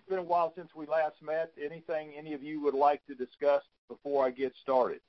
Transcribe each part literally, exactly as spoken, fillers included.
it's been a while since we last met. Anything any of you would like to discuss before I get started?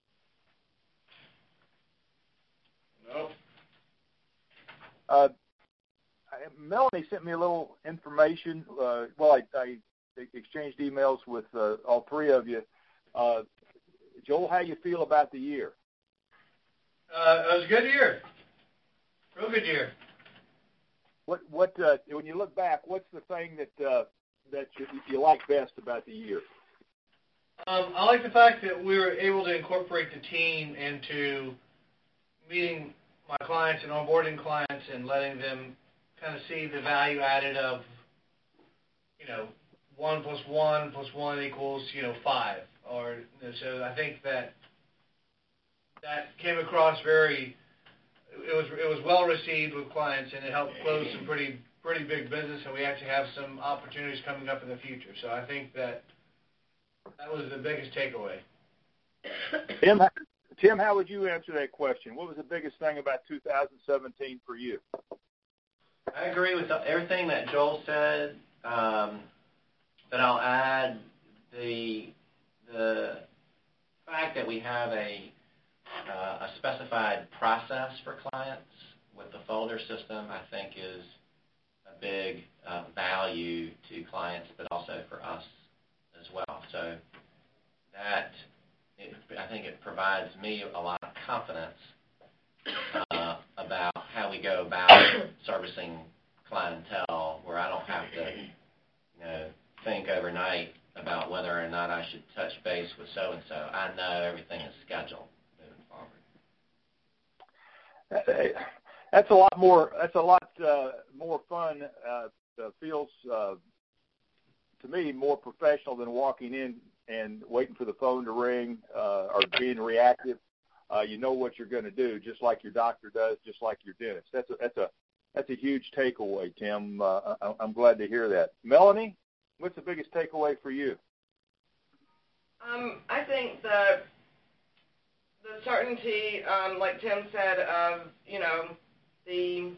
No. Uh, Melanie sent me a little information. Uh, well, I, I exchanged emails with uh, all three of you. Uh, Joel, how you feel about the year? Uh, it was a good year. Real good year. What what uh, when you look back, what's the thing that uh, that you, you like best about the year? Um, I like the fact that we were able to incorporate the team into meeting my clients and onboarding clients and letting them kind of see the value added of, you know, one plus one plus one equals, you know, five. Or so I think that that came across very. It was it was well received with clients, and it helped close some pretty pretty big business, and we actually have some opportunities coming up in the future. So I think that that was the biggest takeaway. Tim, Tim, how would you answer that question? What was the biggest thing about two thousand seventeen for you? I agree with everything that Joel said, um, but I'll add the the fact that we have a uh, a specified process for clients with the folder system. I think is a big uh, value to clients, but also for us as well. So that it, I think it provides me a lot of confidence uh, about how we go about servicing clientele, where I don't have to, you know, think overnight about whether or not I should touch base with so and so. I know everything is scheduled moving forward. That's a lot more. That's a lot uh, more fun. Uh, feels uh, to me more professional than walking in and waiting for the phone to ring uh, or being reactive. Uh, you know what you're going to do, just like your doctor does, just like your dentist. That's a that's a that's a huge takeaway, Tim. Uh, I, I'm glad to hear that. Melanie, what's the biggest takeaway for you? Um, I think the the certainty, um, like Tim said, of you know the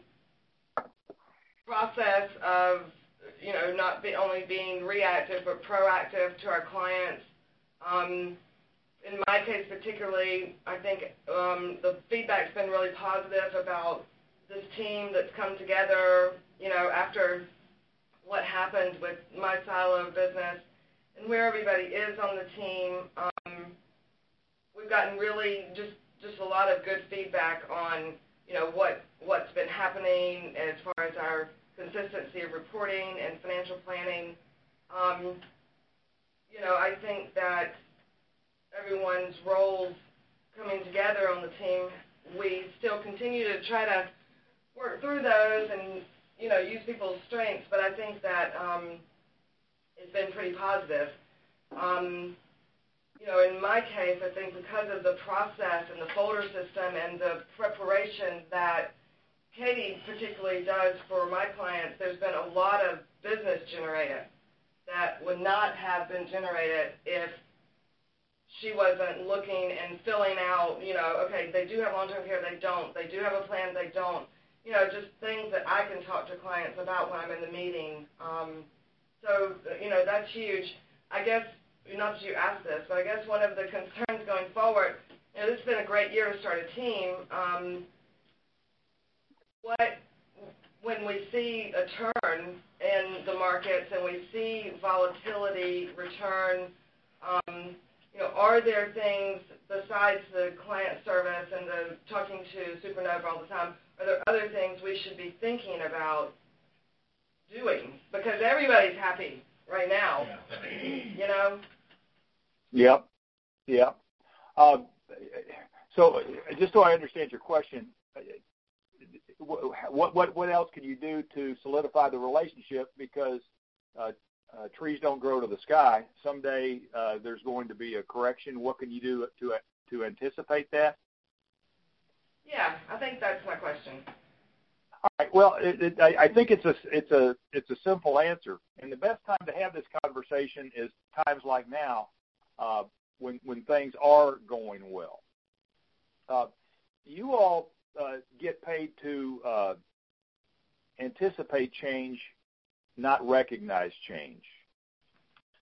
process of you know not be only being reactive but proactive to our clients. Um, in my case particularly, I think um, the feedback's been really positive about this team that's come together, you know, after what happened with my silo of business and where everybody is on the team. Um, we've gotten really just, just a lot of good feedback on, you know, what, what's been happening as far as our consistency of reporting and financial planning. Um, you know, I think that everyone's roles coming together on the team, we still continue to try to work through those and, you know, use people's strengths, but I think that um, it's been pretty positive. Um, you know, in my case, I think because of the process and the folder system and the preparation that Katie particularly does for my clients, there's been a lot of business generated that would not have been generated if she wasn't looking and filling out, you know, okay, they do have long-term care, they don't. They do have a plan, they don't. You know, just things that I can talk to clients about when I'm in the meeting. Um, so, you know, that's huge. I guess, not that you asked this, but I guess one of the concerns going forward, you know, this has been a great year to start a team. Um, what, when we see a turn in the markets and we see volatility return, um, you know, are there things besides the client service and the talking to Supernova all the time, are there other things we should be thinking about doing? Because everybody's happy right now, yeah. You know? Yep, yep. Uh, so just so I understand your question, what, what, what else can you do to solidify the relationship? Because uh, Uh, trees don't grow to the sky. Someday uh, there's going to be a correction. What can you do to to anticipate that? Yeah, I think that's my question. All right. Well, it, it, I, I think it's a it's a it's a simple answer, and the best time to have this conversation is times like now, uh, when when things are going well. Uh, you all uh, get paid to uh, anticipate change, not recognize change.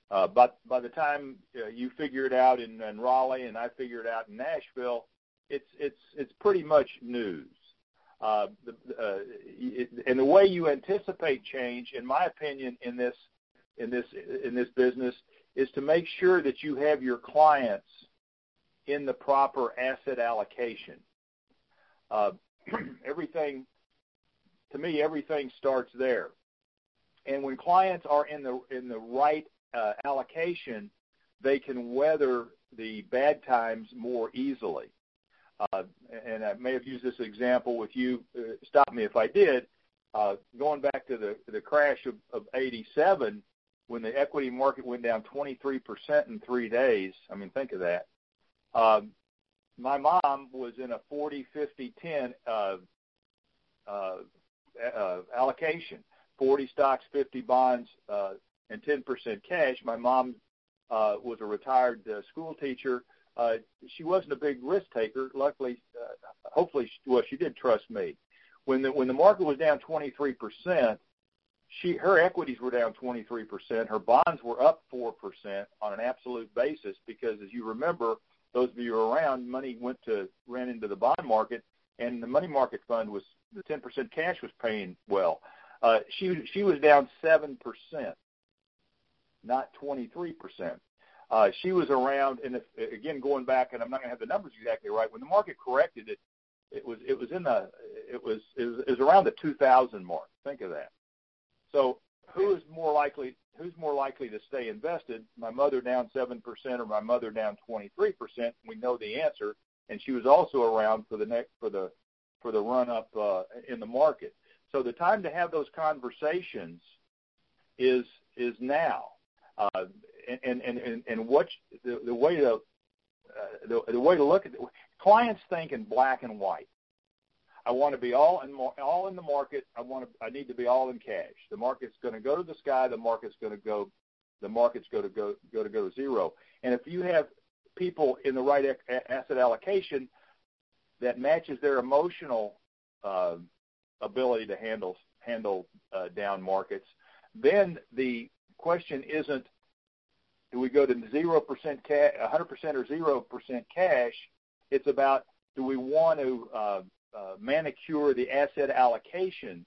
Uh, but by the time uh, you figure it out in, in Raleigh and I figure it out in Nashville, it's it's it's pretty much news. Uh, the, uh, it, and the way you anticipate change, in my opinion, in this in this in this business, is to make sure that you have your clients in the proper asset allocation. Uh, everything, to me, everything starts there. And when clients are in the in the right uh, allocation, they can weather the bad times more easily. Uh, and I may have used this example with you. Uh, stop me if I did. Uh, going back to the the crash of, of eighty-seven, when the equity market went down twenty-three percent in three days. I mean, think of that. Um, my mom was in a forty, fifty, ten uh, uh, uh, allocation. forty stocks, fifty bonds, uh, and ten percent cash. My mom uh, was a retired uh, school teacher. Uh, she wasn't a big risk taker. Luckily, uh, hopefully, she, well, she did trust me. When the when the market was down twenty-three percent, she her equities were down twenty-three percent. Her bonds were up four percent on an absolute basis because, as you remember, those of you who are around, money went to ran into the bond market, and the money market fund was the ten percent cash was paying well. Uh, she she was down seven percent, not twenty-three percent. Uh, she was around, and if, again going back, and I'm not going to have the numbers exactly right. When the market corrected, it it was it was in the it was it was, it was around the two thousand mark. Think of that. So who is more likely? Who's more likely to stay invested? My mother down seven percent, or my mother down twenty-three percent? We know the answer, and she was also around for the next for the for the run up uh, in the market. So the time to have those conversations is is now, uh, and and and and what the, the way to uh, the, the way to look at it, clients think in black and white. I want to be all in all in the market. I want to. I need to be all in cash. The market's going to go to the sky. The market's going to go. The market's going to go go to go to zero. And if you have people in the right asset allocation that matches their emotional uh, ability to handle handle uh, down markets, then the question isn't do we go to zero percent cash, one hundred percent or zero percent cash. It's about do we want to uh, uh, manicure the asset allocation,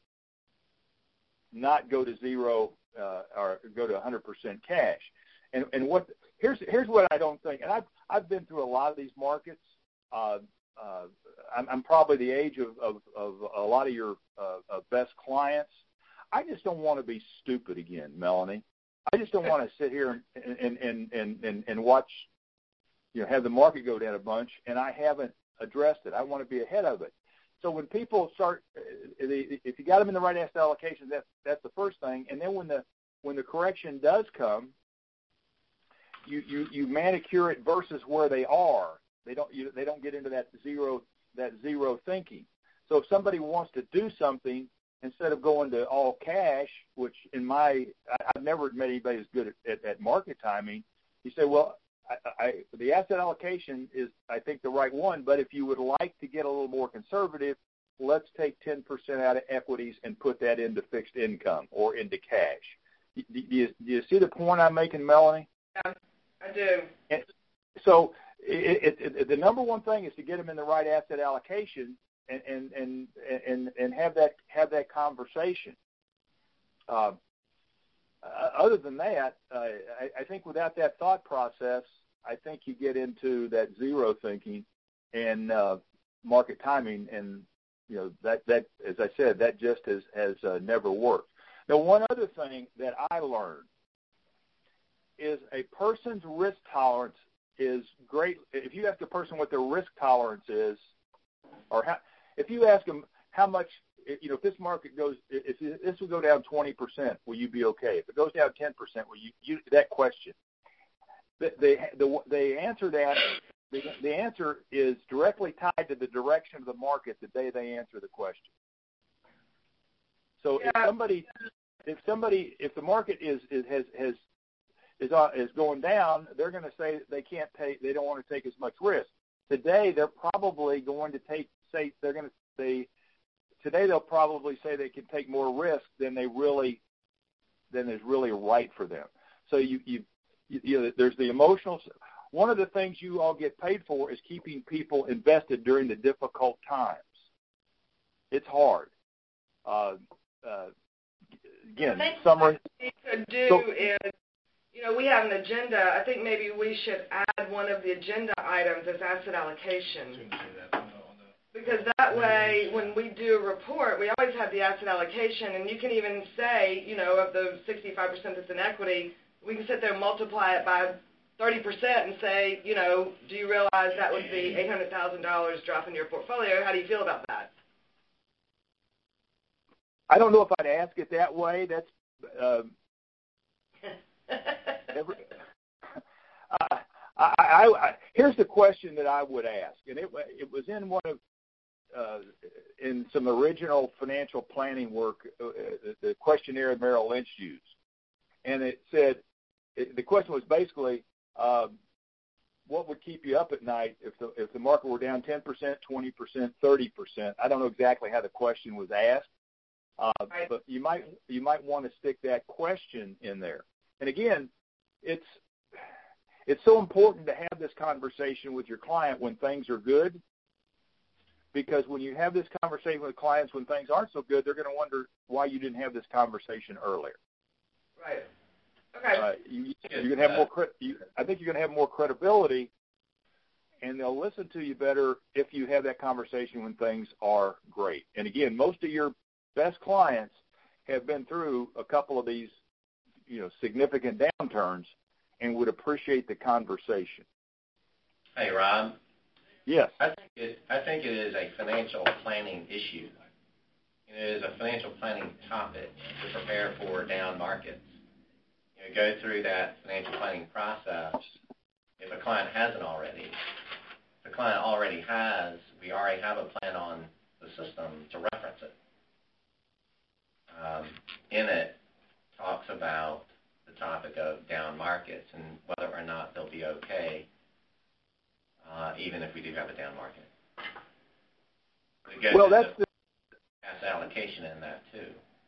not go to zero uh, or go to one hundred percent cash. And and what here's here's what I don't think. And I've I've been through a lot of these markets. Uh, Uh, I'm, I'm probably the age of, of, of a lot of your uh, uh, best clients. I just don't want to be stupid again, Melanie. I just don't want to sit here and and, and, and, and and watch, you know, have the market go down a bunch, and I haven't addressed it. I want to be ahead of it. So when people start, if you got them in the right asset allocation, that's that's the first thing. And then when the when the correction does come, you you, you manicure it versus where they are. They don't you, they don't get into that zero that zero thinking. So if somebody wants to do something, instead of going to all cash, which in my I've never met anybody who's good at, at, at market timing, you say, well, I, I, the asset allocation is I think the right one, but if you would like to get a little more conservative, let's take ten percent out of equities and put that into fixed income or into cash. Do, do, you, do you see the point I'm making, Melanie? Yeah, I do. And so. It, it, it, the number one thing is to get them in the right asset allocation and and and and, and have that have that conversation. Uh, other than that, uh, I, I think without that thought process, I think you get into that zero thinking and uh, market timing, and you know that that as I said, that just has has uh, never worked. Now, one other thing that I learned is a person's risk tolerance is great. If you ask a person what their risk tolerance is, or how, if you ask them how much, you know, if this market goes, if this will go down twenty percent, will you be okay? If it goes down ten percent, will you, you that question, they, the, the answer that, the, the answer is directly tied to the direction of the market the day they answer the question. So yeah. if somebody, if somebody, if the market is, is has, has, is uh, is going down, they're going to say they can't take, they don't want to take as much risk. Today, they're probably going to take, say, they're going to say, today they'll probably say they can take more risk than they really, than is really right for them. So you, you you, you know, there's the emotional. One of the things you all get paid for is keeping people invested during the difficult times. It's hard. Uh, uh, again, I think summary. what we could do so, is, you know, we have an agenda. I think maybe we should add one of the agenda items as asset allocation. Because that way, when we do a report, we always have the asset allocation, and you can even say, you know, of the sixty-five percent that's in equity, we can sit there and multiply it by thirty percent and say, you know, do you realize that would be eight hundred thousand dollars drop in your portfolio? How do you feel about that? I don't know if I'd ask it that way. That's um, every, uh, I, I, I, here's the question that I would ask, and it it was in one of uh, in some original financial planning work, uh, the questionnaire Merrill Lynch used, and it said it, the question was basically, um, what would keep you up at night if the if the market were down ten percent, twenty percent, thirty percent? I don't know exactly how the question was asked. Uh, right. But you might you might want to stick that question in there. And again, it's it's so important to have this conversation with your client when things are good, because when you have this conversation with clients when things aren't so good, they're going to wonder why you didn't have this conversation earlier. Right. Okay. Uh, you, you're going to have more. Cre- you, I think you're going to have more credibility, and they'll listen to you better if you have that conversation when things are great. And again, most of your best clients have been through a couple of these, you know, significant downturns and would appreciate the conversation. Hey, Rob. Yes. I think it, I think it is a financial planning issue. It is a financial planning topic to prepare for down markets. You know, go through that financial planning process. If a client hasn't already, if the client already has, we already have a plan on the system to reference it. Um, in it, talks about the topic of down markets and whether or not they'll be okay, uh, even if we do have a down market. Well, that's the asset allocation in that too.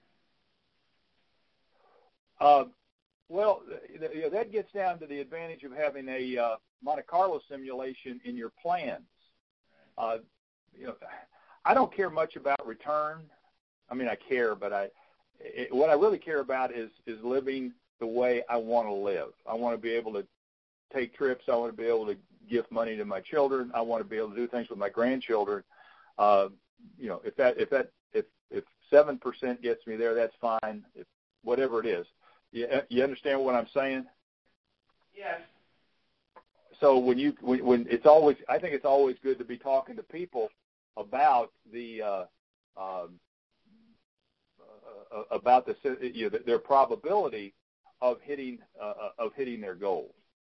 Uh, well, you know, that gets down to the advantage of having a uh, Monte Carlo simulation in your plans. Uh, you know, I don't care much about return. I mean, I care, but I it, what I really care about is is living the way I want to live. I want to be able to take trips. I want to be able to give money to my children. I want to be able to do things with my grandchildren. Uh, you know, if that if that if if seven percent gets me there, that's fine. If whatever it is, you you understand what I'm saying? Yes. So when you when, when it's always, I think it's always good to be talking to people about the uh, um, uh, about the you know, their probability of hitting uh, of hitting their goals.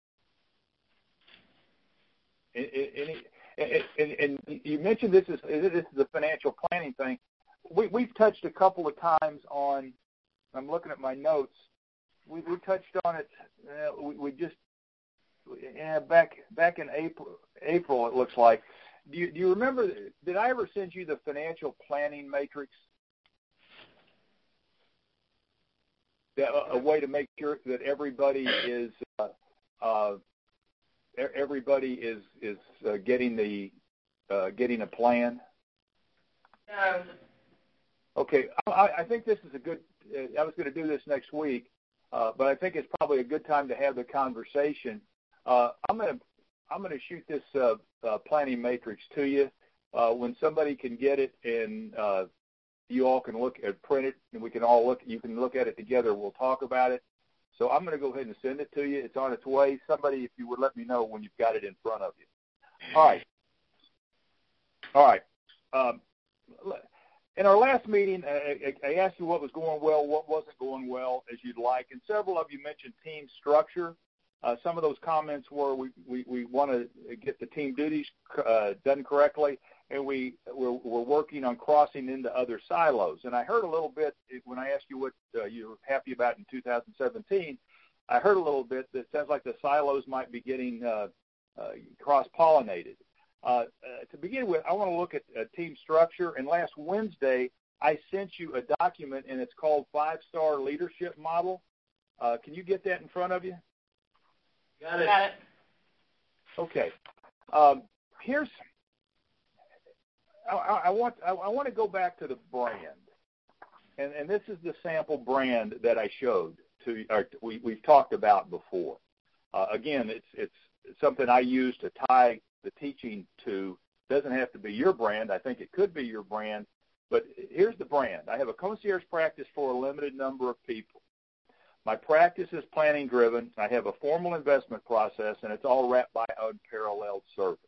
And, and, and, and you mentioned this is this is the financial planning thing. We, we've touched a couple of times on. I'm looking at my notes. We we touched on it. Uh, we, we just yeah, back back in April. April it looks like. Do you, do you remember? Did I ever send you the financial planning matrix? That, a, a way to make sure that everybody is uh, uh, everybody is is uh, getting the uh, getting a plan. No. Okay, I, I think this is a good. Uh, I was going to do this next week, uh, but I think it's probably a good time to have the conversation. Uh, I'm going to I'm going to shoot this uh, uh, planning matrix to you. Uh, when somebody can get it and uh, you all can look at print it, and we can all look. You can look at it together. We'll talk about it. So I'm going to go ahead and send it to you. It's on its way. Somebody, if you would let me know when you've got it in front of you. All right. All right. Um, in our last meeting, I, I asked you what was going well, what wasn't going well as you'd like, and several of you mentioned team structure. Uh, some of those comments were we, we, we want to get the team duties uh, done correctly, and we, we're, we're working on crossing into other silos. And I heard a little bit when I asked you what uh, you were happy about in two thousand seventeen, I heard a little bit that sounds like the silos might be getting uh, uh, cross-pollinated. Uh, uh, to begin with, I want to look at uh, team structure. And last Wednesday, I sent you a document, and it's called Five-Star Leadership Model. Uh, can you get that in front of you? Got it. Got it. Okay. Um, here's I, I want I, I want to go back to the brand, and and this is the sample brand that I showed to or we we've talked about before. Uh, again, it's it's something I use to tie the teaching to. Doesn't have to be your brand. I think it could be your brand, but here's the brand. I have a concierge practice for a limited number of people. My practice is planning driven. I have a formal investment process, and it's all wrapped by unparalleled service.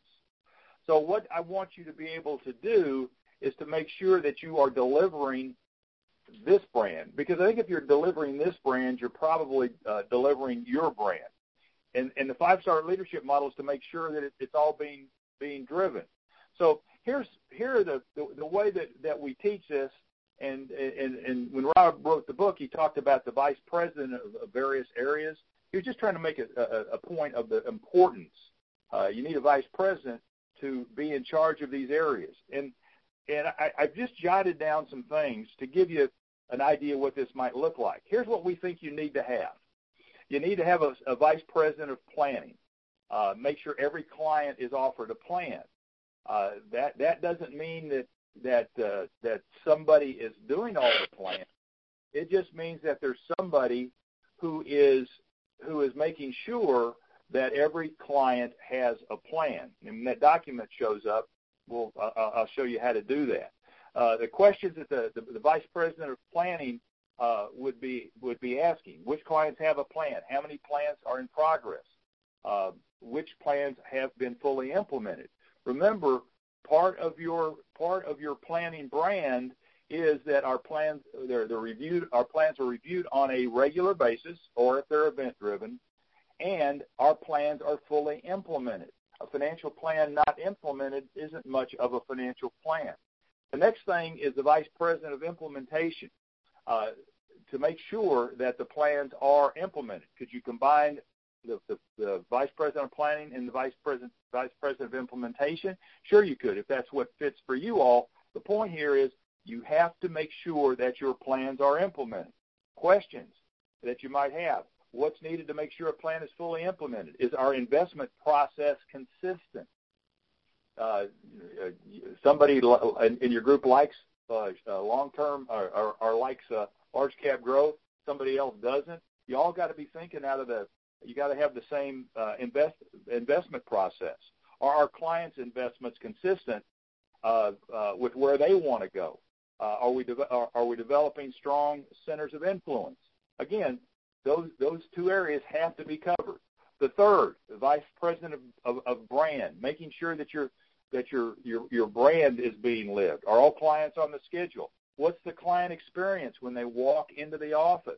So what I want you to be able to do is to make sure that you are delivering this brand, because I think if you're delivering this brand, you're probably uh, delivering your brand. And, and the five-star leadership model is to make sure that it, it's all being being driven. So here's here are the, the, the way that, that we teach this, and, and, and when Rob wrote the book, he talked about the vice president of, of various areas. He was just trying to make a, a, a point of the importance. Uh, you need a vice president to be in charge of these areas. And and I, I've just jotted down some things to give you an idea what this might look like. Here's what we think you need to have. You need to have a, a vice president of planning. Uh, make sure every client is offered a plan. Uh, that that doesn't mean that that uh, that somebody is doing all the plans. It just means that there's somebody who is who is making sure that every client has a plan. And when that document shows up, we'll, uh, I'll show you how to do that. Uh, the questions that the, the, the vice president of planning uh, would be would be asking: which clients have a plan? How many plans are in progress? Uh, which plans have been fully implemented? Remember, part of your part of your planning brand is that our plans they're, they're reviewed. Our plans are reviewed on a regular basis, or if they're event driven, and our plans are fully implemented. A financial plan not implemented isn't much of a financial plan. The next thing is the vice president of implementation, uh, to make sure that the plans are implemented. Could you combine the, the, the vice president of planning and the vice president vice president of implementation? Sure, you could, if that's what fits for you all. The point here is you have to make sure that your plans are implemented. Questions that you might have: what's needed to make sure a plan is fully implemented? Is our investment process consistent? Uh, somebody in your group likes uh, long-term or, or, or likes uh, large cap growth. Somebody else doesn't. You all got to be thinking out of the. You got to have the same uh, invest investment process. Are our clients' investments consistent uh, uh, with where they want to go? Uh, are we de- are, are we developing strong centers of influence? Again, those those two areas have to be covered. The third, the vice president of, of, of brand, making sure that your that your, your your brand is being lived. Are all clients on the schedule? What's the client experience when they walk into the office?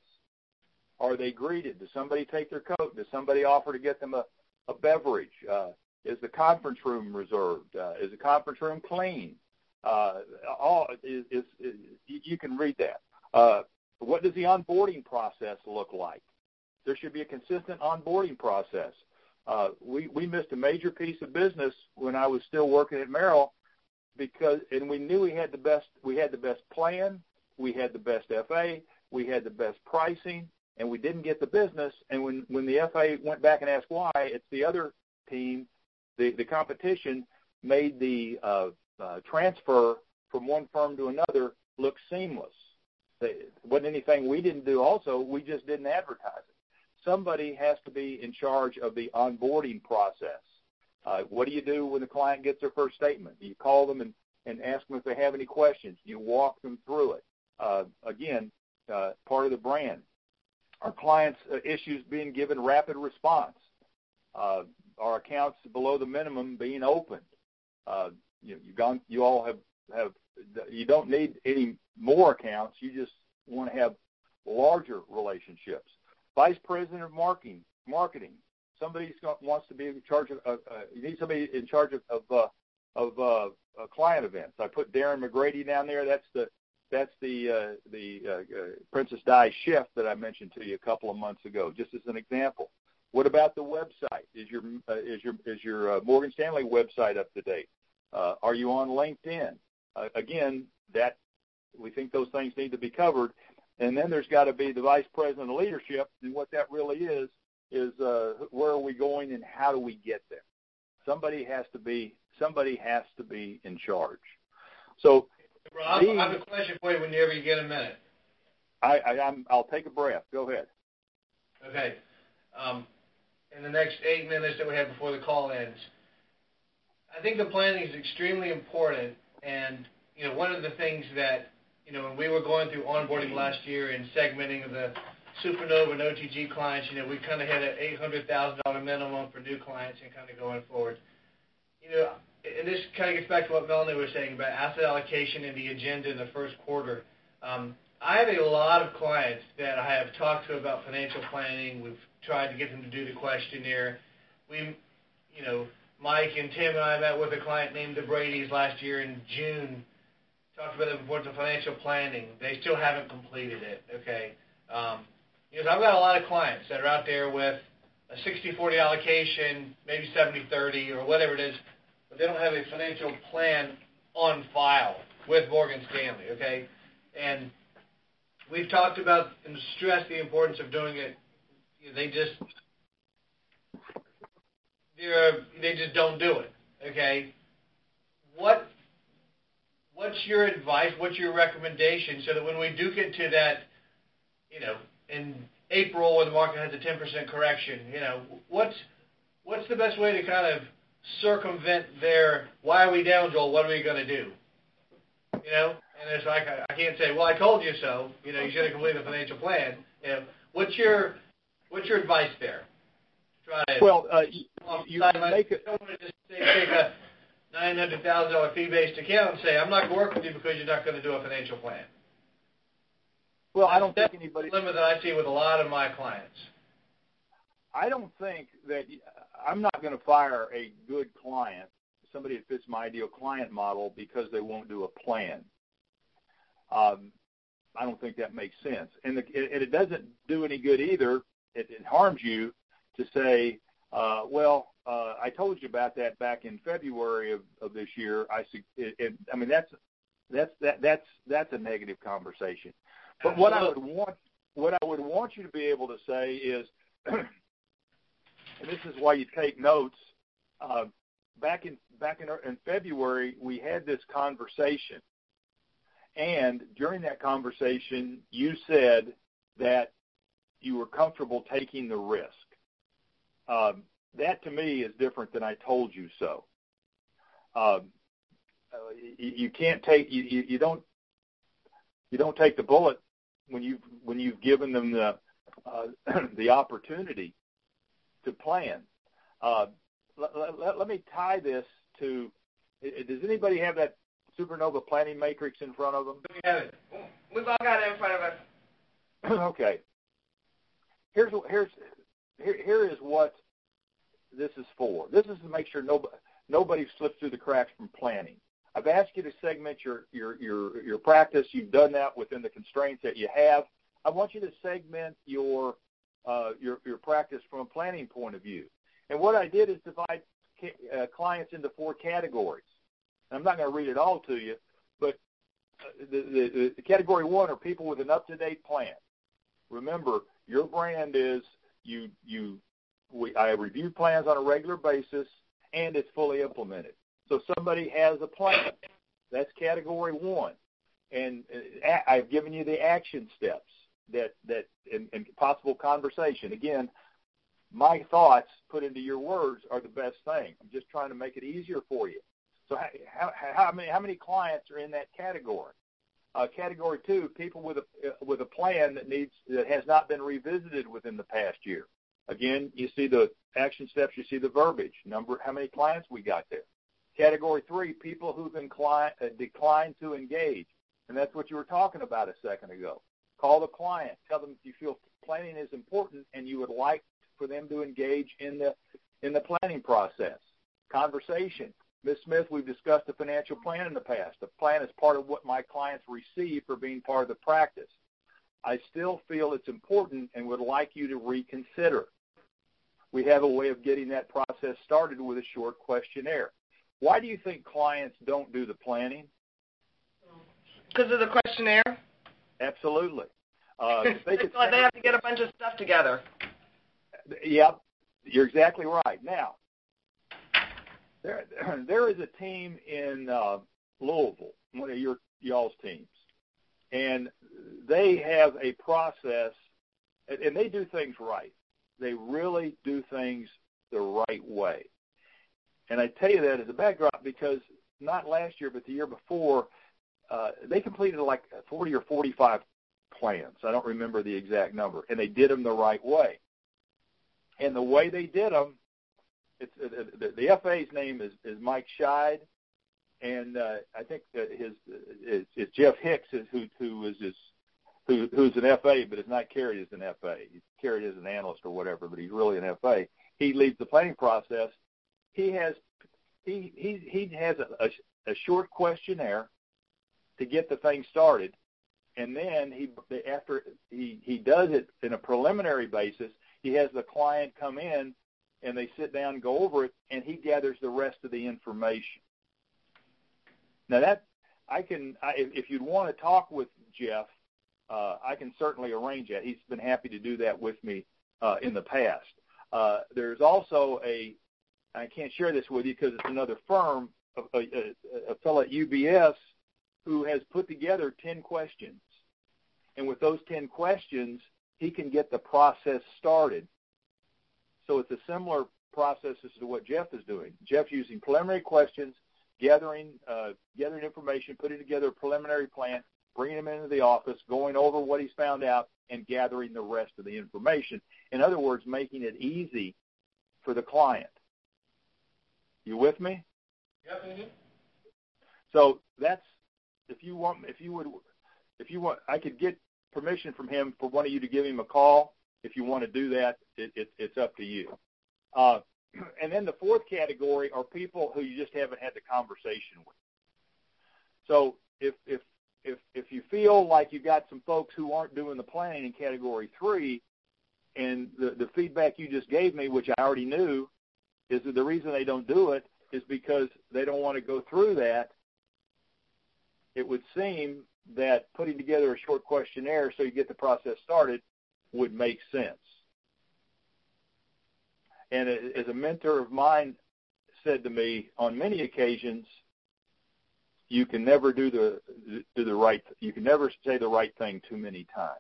Are they greeted? Does somebody take their coat? Does somebody offer to get them a, a beverage? Uh, is the conference room reserved? Uh, is the conference room clean? Uh, all is, is, is you can read that. Uh, what does the onboarding process look like? There should be a consistent onboarding process. Uh, we, we missed a major piece of business when I was still working at Merrill, because and we knew we had the best we had the best plan, we had the best F A, we had the best pricing, and we didn't get the business. And when, when the F A went back and asked why, it's the other team, the, the competition, made the uh, uh, transfer from one firm to another look seamless. It wasn't anything we didn't do also, we just didn't advertise it. Somebody has to be in charge of the onboarding process. Uh, what do you do when the client gets their first statement? Do you call them and, and ask them if they have any questions? Do you walk them through it? Uh, again, uh, part of the brand. Our clients' uh, issues being given rapid response. Uh, our accounts below the minimum being opened. Uh, you, you, gone, you all have, have, you don't need any more accounts. You just want to have larger relationships. Vice president of marketing, marketing. Somebody wants to be in charge of. Uh, uh, you need somebody in charge of of, uh, of uh, uh, client events. I put Darren McGrady down there. That's the that's the uh, the uh, uh, Princess Di chef that I mentioned to you a couple of months ago, just as an example. What about the website? Is your uh, is your is your uh, Morgan Stanley website up to date? Uh, are you on LinkedIn? Uh, again, that we think those things need to be covered. And then there's got to be the vice president of leadership, and what that really is is uh, where are we going and how do we get there? Somebody has to be somebody has to be in charge. So, Bro, I have a question for you whenever you get a minute. I, I, I'm, I'll take a breath. Go ahead. Okay. Um, in the next eight minutes that we have before the call ends, I think the planning is extremely important. And, you know, one of the things that, you know, when we were going through onboarding last year and segmenting of the Supernova and O T G clients, you know, we kind of had an eight hundred thousand dollars minimum for new clients and kind of going forward. You know, and this kind of gets back to what Melanie was saying about asset allocation and the agenda in the first quarter. Um, I have a lot of clients that I have talked to about financial planning. We've tried to get them to do the questionnaire. We, you know, Mike and Tim and I met with a client named the Brady's last year in June, talked about the importance of financial planning. They still haven't completed it, okay? Um, you know, I've got a lot of clients that are out there with a sixty forty allocation, maybe seventy thirty or whatever it is, but they don't have a financial plan on file with Morgan Stanley, okay? And we've talked about and stressed the importance of doing it. You know, they just they're, they just don't do it, okay? What what's your advice? What's your recommendation so that when we do get to that, you know, in April where the market has a ten percent correction, you know, what's what's the best way to kind of circumvent their, why are we down, Joel? What are we going to do? You know, and it's like, I, I can't say, well, I told you so. You know, you should have completed the financial plan. You know, what's your, what's your advice there? Try to, well, uh, you, you make it. You don't want to just say, take a nine hundred thousand dollars fee-based account and say, I'm not going to work with you because you're not going to do a financial plan. Well, I don't That's think anybody. the limit that I see with a lot of my clients. I don't think that I'm not going to fire a good client, somebody that fits my ideal client model, because they won't do a plan. Um, I don't think that makes sense, and, the, and it doesn't do any good either. It, it harms you to say, uh, well, uh, I told you about that back in February of, of this year. I, it, it, I mean, that's that's that that's that's a negative conversation. But what I would want, what I would want you to be able to say is, and this is why you take notes. Uh, back in back in, in February, we had this conversation, and during that conversation, you said that you were comfortable taking the risk. Um, that to me is different than I told you so. Um, uh, you, you can't take you, you, you don't you don't take the bullet when you when you've given them the uh, the opportunity to plan. Uh, let, let, let me tie this to. Does anybody have that Supernova planning matrix in front of them? We have it. We've all got it in front of us. Okay. Here's here's here, here is what this is for. This is to make sure nobody nobody slips through the cracks from planning. I've asked you to segment your, your, your, your practice. You've done that within the constraints that you have. I want you to segment your, uh, your, your practice from a planning point of view. And what I did is divide uh, clients into four categories. And I'm not going to read it all to you, but the, the, the category one are people with an up-to-date plan. Remember, your brand is you, you, we, I review plans on a regular basis, and it's fully implemented. So somebody has a plan. That's category one. And I've given you the action steps that, that in, in possible conversation. Again, my thoughts put into your words are the best thing. I'm just trying to make it easier for you. So how, how, many, how many clients are in that category? Uh, category two, people with a, with a plan that needs that has not been revisited within the past year. Again, you see the action steps, you see the verbiage, number, how many clients we got there. Category three, people who've inclined, uh, declined to engage. And that's what you were talking about a second ago. Call the client. Tell them if you feel planning is important and you would like for them to engage in the in the planning process. Conversation. Miz Smith, we've discussed a financial plan in the past. The plan is part of what my clients receive for being part of the practice. I still feel it's important and would like you to reconsider. We have a way of getting that process started with a short questionnaire. Why do you think clients don't do the planning? Because of the questionnaire? Absolutely. Uh, they, it's like they have to get a bunch of stuff together. Yep, you're exactly right. Now, there there is a team in uh, Louisville, one of your y'all's teams, and they have a process, and, and they do things right. They really do things the right way. And I tell you that as a backdrop because not last year, but the year before, uh, they completed like forty or forty-five plans. I don't remember the exact number, and they did them the right way. And the way they did them, it's, uh, the, the F A's name is, is Mike Scheid, and uh, I think that his is, is Jeff Hicks, is who who is his who who's an F A, but is not carried as an F A. He's carried as an analyst or whatever, but he's really an F A. He leads the planning process. He has he he he has a, a, a short questionnaire to get the thing started, and then he after he he does it in a preliminary basis. He has the client come in, and they sit down and go over it, and he gathers the rest of the information. Now that I can, I, if you'd want to talk with Jeff, uh, I can certainly arrange that. He's been happy to do that with me uh, in the past. Uh, there's also a, I can't share this with you because it's another firm, a, a, a fellow at U B S who has put together ten questions, and with those ten questions, he can get the process started. So it's a similar process as to what Jeff is doing. Jeff's using preliminary questions, gathering uh, gathering information, putting together a preliminary plan, bringing him into the office, going over what he's found out, and gathering the rest of the information. In other words, making it easy for the client. You with me? Yep, mm-hmm. So that's if you want. If you would, if you want, I could get permission from him for one of you to give him a call. If you want to do that, it, it, it's up to you. Uh, and then the fourth category are people who you just haven't had the conversation with. So if if if if you feel like you got some folks who aren't doing the planning in category three, and the, the feedback you just gave me, which I already knew, is that the reason they don't do it is because they don't want to go through that, it would seem that putting together a short questionnaire so you get the process started would make sense. And as a mentor of mine said to me on many occasions, you can never do the do the right you can never say the right thing too many times.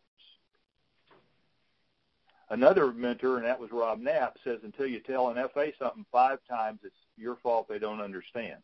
Another mentor, and that was Rob Knapp, says until you tell an F A something five times, it's your fault they don't understand.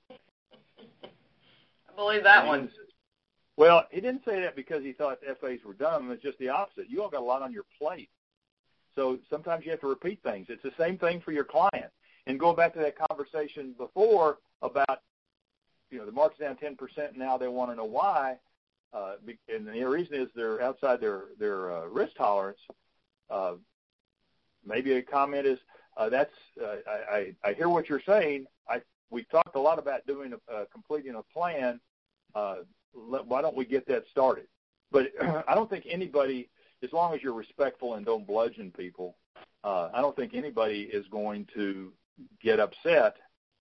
I believe that one. Well, he didn't say that because he thought F As were dumb. It's just the opposite. You all got a lot on your plate. So sometimes you have to repeat things. It's the same thing for your client. And going back to that conversation before about, you know, the market's down ten percent now they want to know why, uh, and the reason is they're outside their, their uh, risk tolerance. Uh, maybe a comment is, uh, that's, uh, I, I, I hear what you're saying. I, we've talked a lot about doing a, uh, completing a plan. Uh, Why don't we get that started? But I don't think anybody, as long as you're respectful and don't bludgeon people, uh, I don't think anybody is going to get upset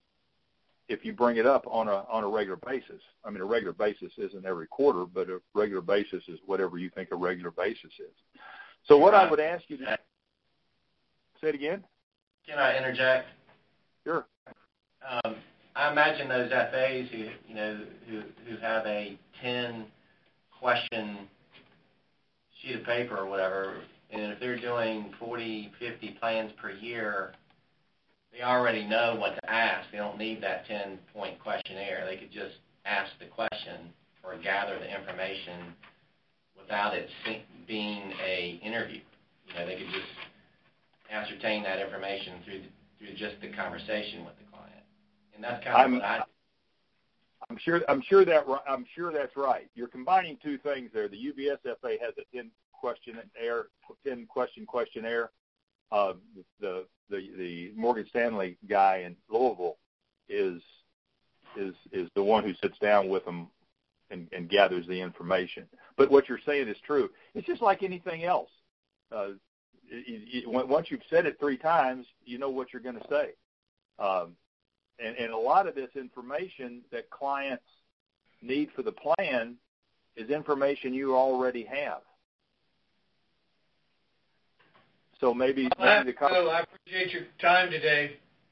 if you bring it up on a on a regular basis. I mean, a regular basis isn't every quarter, but a regular basis is whatever you think a regular basis is. So what I would ask you to say it again. Can I interject? Sure. Um, I imagine those F As who, you know, who, who have a ten question sheet of paper or whatever, and if they're doing forty, fifty plans per year, they already know what to ask. They don't need that ten point questionnaire. They could just ask the question or gather the information without it being a interview. You know, they could just ascertain that information through the, through just the conversation with the client. And that's kind of I'm, what I. I'm sure. I'm sure that. I'm sure that's right. You're combining two things there. The U B S F A has a ten questionnaire, ten question questionnaire. Uh, the the the Morgan Stanley guy in Louisville is is is the one who sits down with them and, and gathers the information. But what you're saying is true. It's just like anything else. Uh, it, it, once you've said it three times, you know what you're going to say. Um, And, and a lot of this information that clients need for the plan is information you already have. So maybe, I have maybe to the go. I appreciate your time today.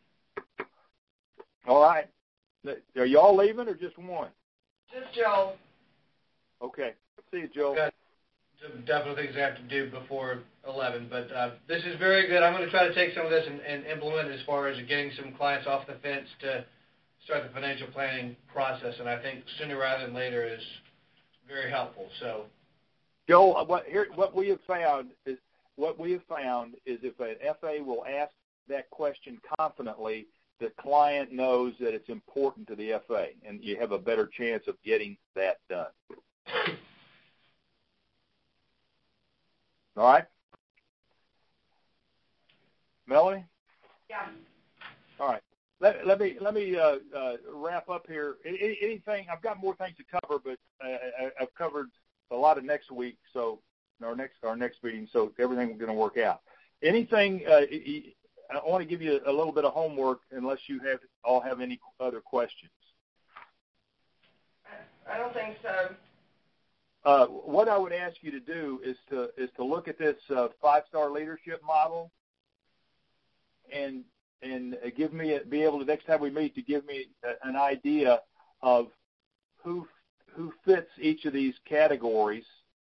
All right. Are y'all leaving or just one? Just Joel. Okay. See you, Joe. Got some definitely things I have to do before eleven, but uh, this is very good. I'm going to try to take some of this and, and implement it as far as getting some clients off the fence to start the financial planning process, and I think sooner rather than later is very helpful. So, Joe, what here what we have found is what we have found is if an F A will ask that question confidently, the client knows that it's important to the F A, and you have a better chance of getting that done. All right? Melanie? Yeah. All right. Let, let me let me uh, uh, wrap up here. Any, anything? I've got more things to cover, but uh, I, I've covered a lot of next week, so our next our next meeting. So everything is going to work out. Anything? Uh, I want to give you a little bit of homework, unless you have all have any other questions. I don't think so. Uh, what I would ask you to do is to is to look at this uh, five-star leadership model, and and give me a, be able to next time we meet to give me a, an idea of who who fits each of these categories,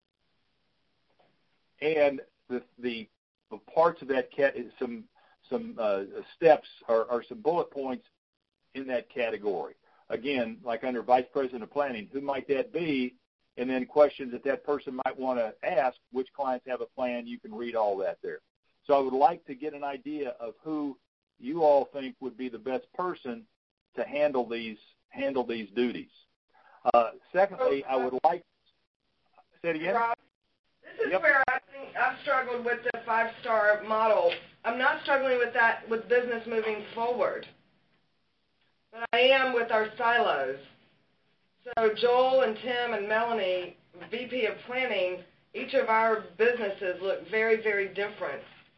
and the the, the parts of that cat some some uh, steps or, or some bullet points in that category. Again, like under Vice President of Planning, who might that be? And then questions that that person might want to ask, which clients have a plan, you can read all that there. So I would like to get an idea of who you all think would be the best person to handle these handle these duties. Uh, secondly, I would like – say it again? Rob, this is Yep. where I think I've struggled with the five-star model. I'm not struggling with that with business moving forward, but I am with our silos. So Joel and Tim and Melanie, V P of Planning, each of our businesses look very, very different.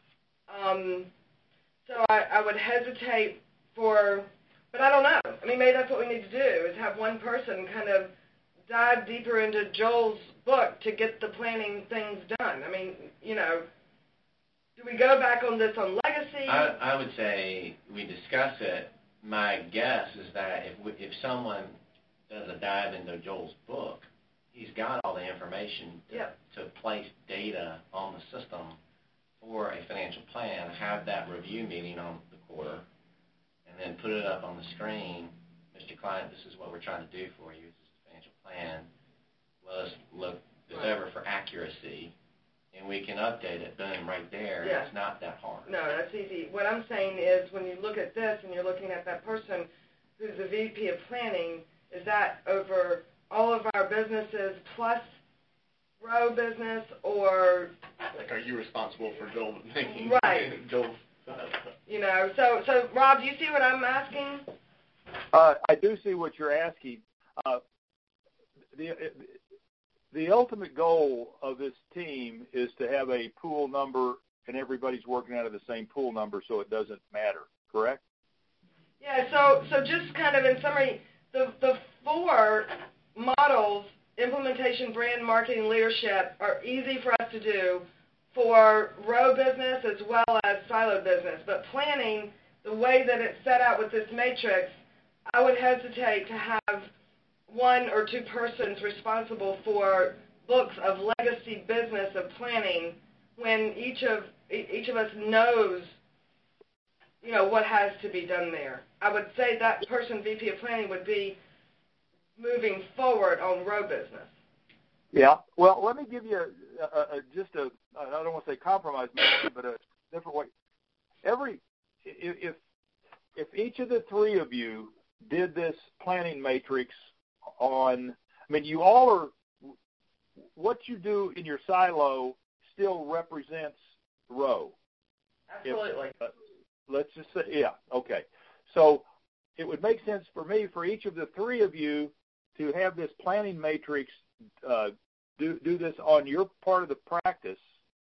Um, so I, I would hesitate for, but I don't know. I mean, maybe that's what we need to do, is have one person kind of dive deeper into Joel's book to get the planning things done. I mean, you know, do we go back on this on legacy? I, I would say we discuss it. My guess is that if we, if someone does a dive into Joel's book, he's got all the information to, yep. to place data on the system for a financial plan, have that review meeting on the quarter, and then put it up on the screen. Mister Client, this is what we're trying to do for you. This is a financial plan. Let us look as right. ever for accuracy, and we can update it. Boom, right there. Yeah. It's not that hard. No, that's easy. What I'm saying is when you look at this and you're looking at that person who's the V P of Planning, is that over all of our businesses plus row business, or like, are you responsible for Joel making right? Joel, you know, so so Rob, do you see what I'm asking? Uh, I do see what you're asking. Uh, the the ultimate goal of this team is to have a pool number, and everybody's working out of the same pool number, so it doesn't matter. Correct? Yeah. So so just kind of in summary. The, the four models, implementation, brand, marketing, leadership, are easy for us to do for row business as well as silo business. But planning, the way that it's set out with this matrix, I would hesitate to have one or two persons responsible for books of legacy business of planning when each of each of us knows, you know, what has to be done there. I would say that person, V P of Planning, would be moving forward on row business. Yeah. Well, let me give you a, a, a, just a, I don't want to say compromise, but a different way. Every, if if each of the three of you did this planning matrix on, I mean, you all are, what you do in your silo still represents row. Absolutely. If, uh, let's just say, yeah, okay. So it would make sense for me, for each of the three of you, to have this planning matrix uh, do do this on your part of the practice,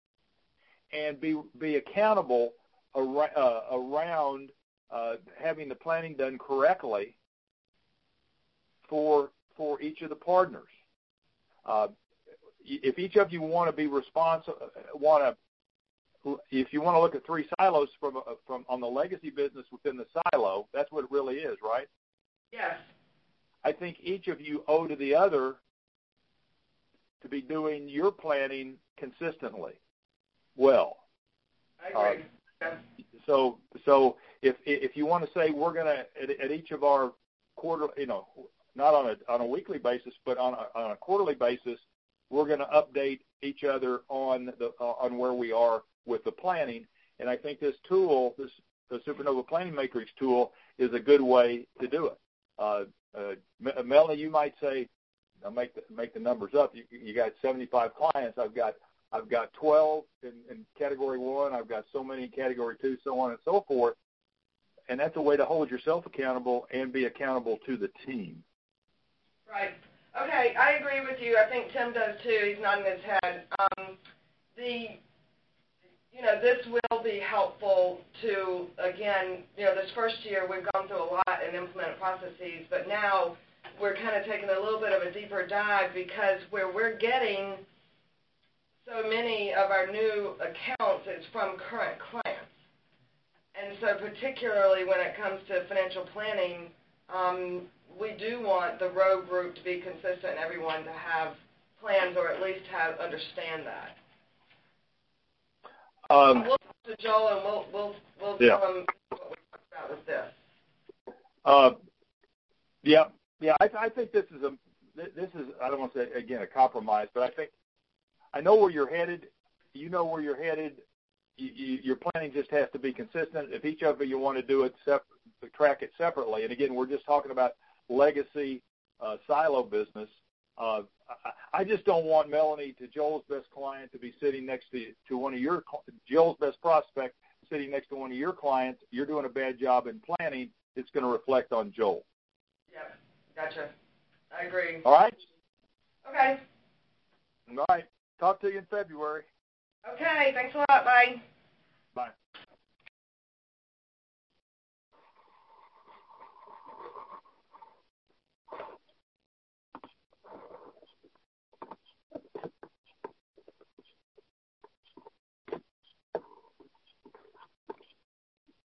and be be accountable ar- uh, around uh, having the planning done correctly for for each of the partners. Uh, if each of you want to be responsible, want to if you want to look at three silos from from on the legacy business within the silo, that's what it really is, right? Yes. I think each of you owe to the other to be doing your planning consistently well. I agree. Uh, so, so if if you want to say we're going to at, at each of our quarter, you know, not on a on a weekly basis, but on a, on a quarterly basis, we're going to update each other on the uh, on where we are with the planning. And I think this tool, this the Supernova Planning Matrix tool, is a good way to do it. Uh, uh, Melanie, you might say, I'll make the, make the numbers up. You, you got seventy-five clients. I've got I've got twelve in, in category one. I've got so many in category two, so on and so forth. And that's a way to hold yourself accountable and be accountable to the team. Right. Okay, I agree with you. I think Tim does too. He's nodding his head. Um, the, you know, this will be helpful to, again, you know, this first year we've gone through a lot and implemented processes, but now we're kind of taking a little bit of a deeper dive because where we're getting so many of our new accounts is from current clients. And so particularly when it comes to financial planning, um, we do want the row group to be consistent and everyone to have plans or at least have understand that. Um, we'll talk to Joel and we'll, we'll, we'll yeah. tell him what we talked about with this. Uh, yeah, yeah. I, I think this is a this is I don't want to say again a compromise, but I think I know where you're headed. You know where you're headed. You, you, your planning just has to be consistent. If each of you want to do it, sep- track it separately. And again, we're just talking about legacy uh, silo business. Uh, I, I just don't want Melanie, to Joel's best client, to be sitting next to to one of your Joel's best prospect sitting next to one of your clients. You're doing a bad job in planning. It's going to reflect on Joel. Yep, gotcha. I agree. All right. Okay. All right. Talk to you in February. Okay. Thanks a lot. Bye. Bye.